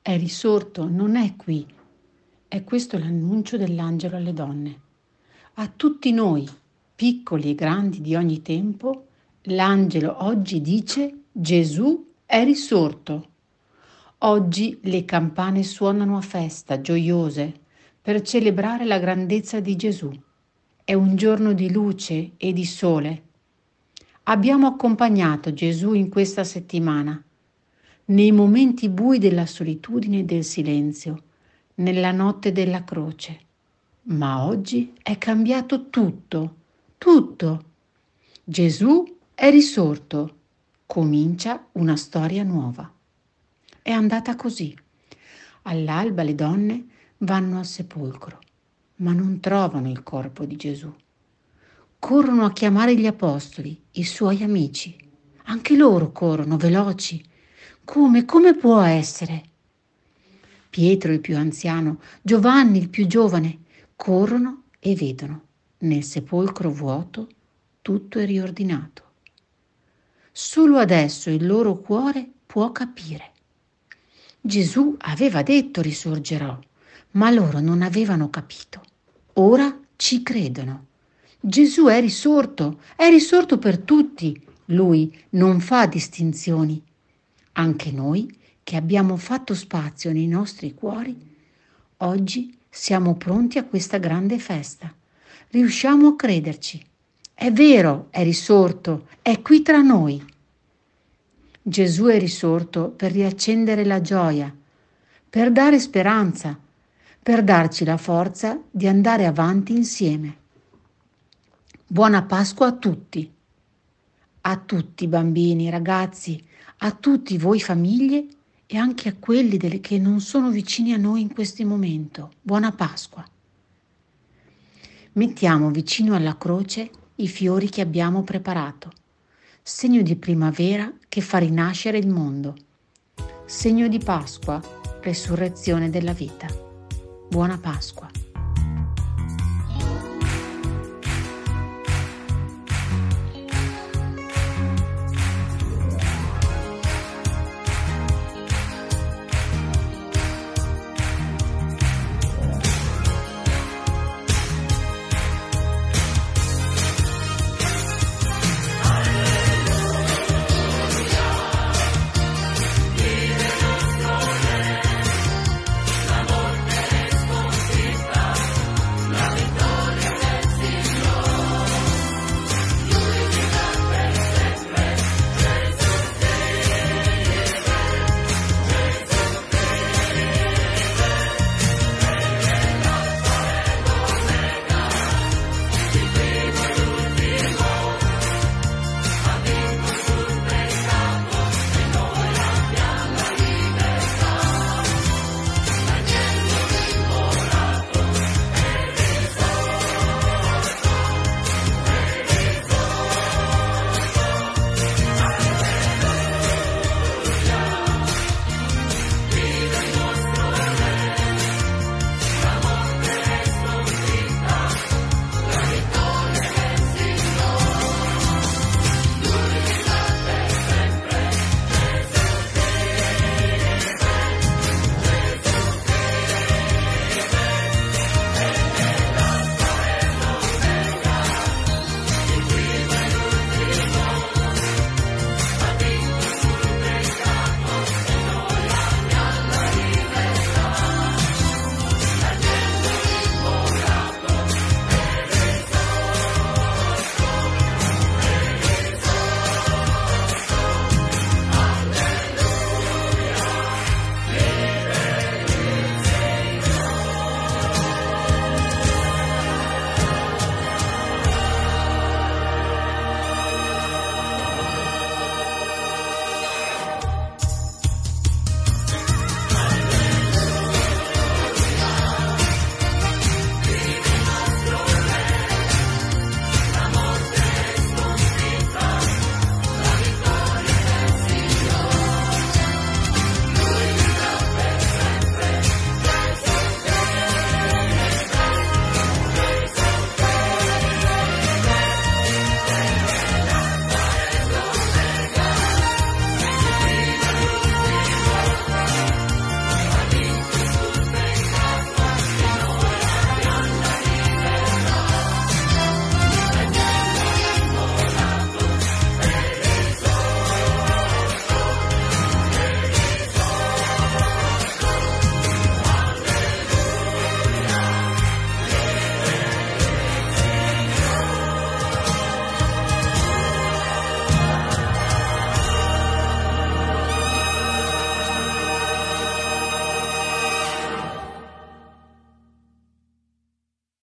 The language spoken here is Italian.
è risorto, non è qui. È questo l'annuncio dell'angelo alle donne. A tutti noi, piccoli e grandi di ogni tempo, l'angelo oggi dice: Gesù è risorto. Oggi le campane suonano a festa, gioiose, per celebrare la grandezza di Gesù. È un giorno di luce e di sole. Abbiamo accompagnato Gesù in questa settimana, nei momenti bui della solitudine e del silenzio, nella notte della croce. Ma oggi è cambiato tutto, tutto. Gesù è risorto. Comincia una storia nuova. È andata così. All'alba le donne vanno al sepolcro, ma non trovano il corpo di Gesù. Corrono a chiamare gli apostoli, i suoi amici. Anche loro corrono veloci. Come può essere? Pietro, il più anziano, Giovanni, il più giovane, corrono e vedono, nel sepolcro vuoto, tutto è riordinato. Solo adesso il loro cuore può capire. Gesù aveva detto risorgerò, ma loro non avevano capito. Ora ci credono. Gesù è risorto per tutti. Lui non fa distinzioni. Anche noi, che abbiamo fatto spazio nei nostri cuori, oggi siamo pronti a questa grande festa. Riusciamo a crederci. È vero, è risorto, è qui tra noi. Gesù è risorto per riaccendere la gioia, per dare speranza, per darci la forza di andare avanti insieme. Buona Pasqua a tutti bambini, ragazzi, a tutti voi famiglie e anche a quelli che non sono vicini a noi in questo momento. Buona Pasqua. Mettiamo vicino alla croce i fiori che abbiamo preparato, segno di primavera che fa rinascere il mondo, segno di Pasqua, resurrezione della vita. Buona Pasqua.